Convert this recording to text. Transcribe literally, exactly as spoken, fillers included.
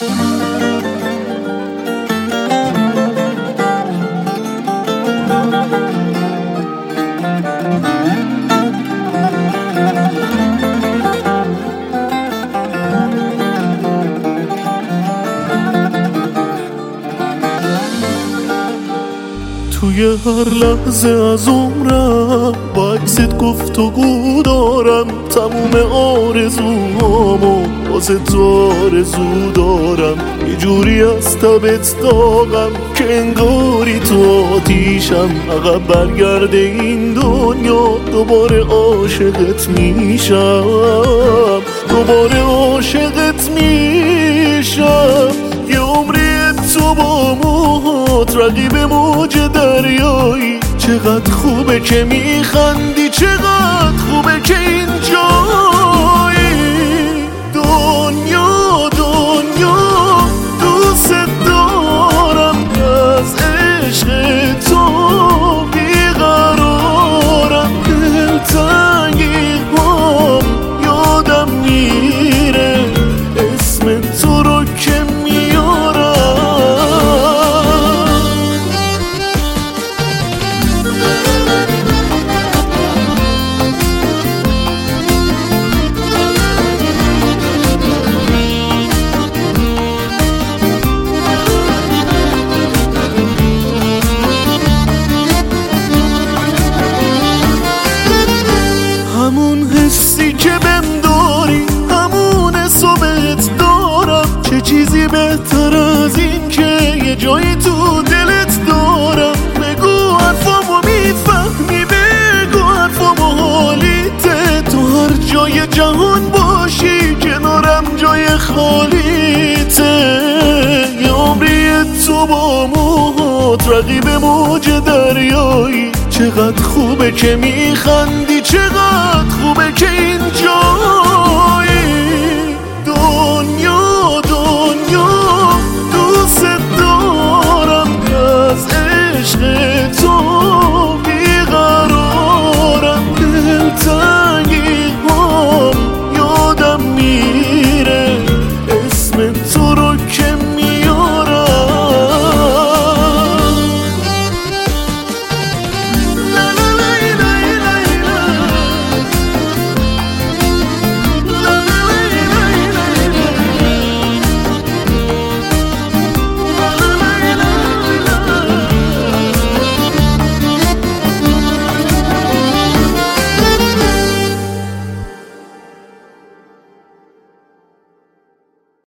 توی هر لحظه از عمرم با عکست گفتگو دارم، تموم آرزوهامو واسه تو آرزو دارم. یه جوری از تبت داغم که انگاری تو آتیشم، عقب برگرده این دنیا دوباره عاشقت میشم، دوباره عاشقت میشم. یه عمری تو با موهات رقیب موج دریایی، چقدر خوبه که میخندی، چقدر خوبه که اینجایی. دنیا دنیا دوست دارم، از عشق تو بیقرارم. دلتنگی هم یادم میره، اسم تو رو که همون حسی که بهم داری، همون حسابت دارم. چه چیزی بهتر از این که یه جایی تو دلت دارم. بگو حرفامو میفهمی، بگو حرفامو حالیته. تو هر جای جهان باشی کنارم جای خالیته. یه عمری تو با موهات رقیب موج دریایی، چقدر خوبه که میخندی، چقدر خوبه که اینجا